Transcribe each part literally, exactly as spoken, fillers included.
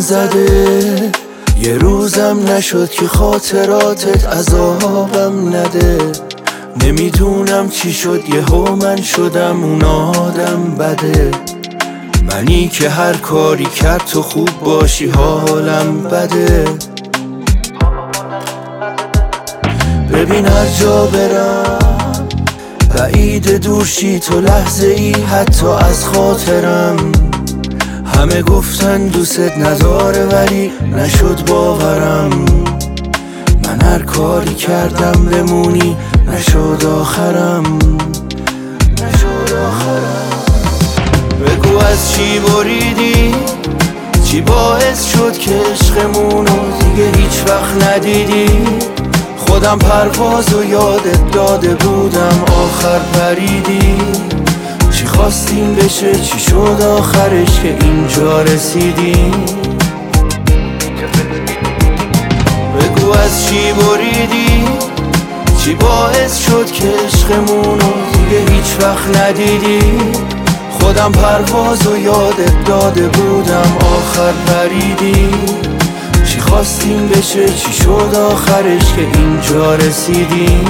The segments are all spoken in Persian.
زده، یه روزم نشد که خاطراتت عذابم نده. نمیدونم چی شد یهو من شدم اون آدم بده. منی که هر کاری کرد تو خوب باشی حالم بده. ببین هر جا برم بعید دورشی تو لحظه ای حتی از خاطرم. همه گفتن دوست نداره ولی نشد باورم. من هر کاری کردم بمونی نشد آخرم، نشد آخرم. بگو از چی بریدی، چی باعث شد که عشقمونو دیگه هیچ وقت ندیدی. خودم پرواز و یادت داده بودم آخر پریدی. چی خواستیم بشه چی شد آخرش که اینجا رسیدی. بگو از چی بریدی، چی باعث شد که عشقمونو دیگه هیچ وقت ندیدی. خودم پرواز و یادت داده بودم آخر پریدی. چی خواستیم بشه چی شد آخرش که اینجا رسیدی.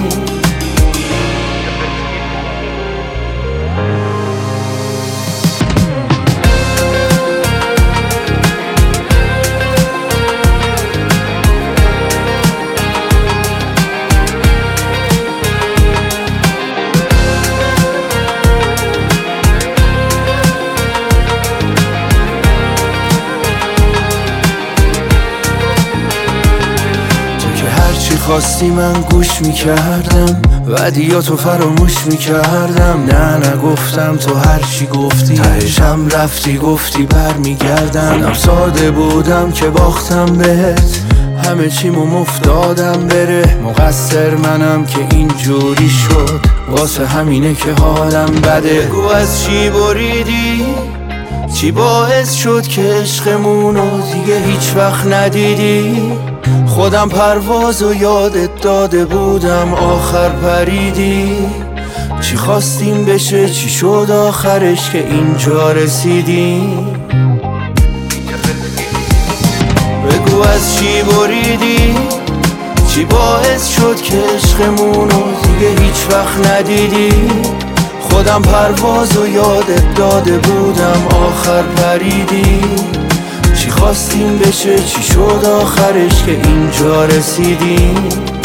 خواستی من گوش میکردم، ودیاتو فراموش میکردم. نه نگفتم تو هر چی گفتی تهشم رفتی گفتی بر میگردم. منم ساده بودم که باختم بهت، همه چیمو مفتادم بره. مقصر منم که اینجوری شد، واسه همینه که حالم بده. بگو از چی بریدی، چی باعث شد که عشقمونو دیگه هیچ وقت ندیدی. خودم پرواز و یادت داده بودم آخر پریدی. چی خواستیم بشه چی شد آخرش که اینجا رسیدی. بگو از چی بریدی، چی باعث شد که عشقمونو دیگه هیچ وقت ندیدی. خودم پرواز و یادت داده بودم آخر پریدی. چی خواستیم بشه چی شد آخرش که اینجا رسیدی.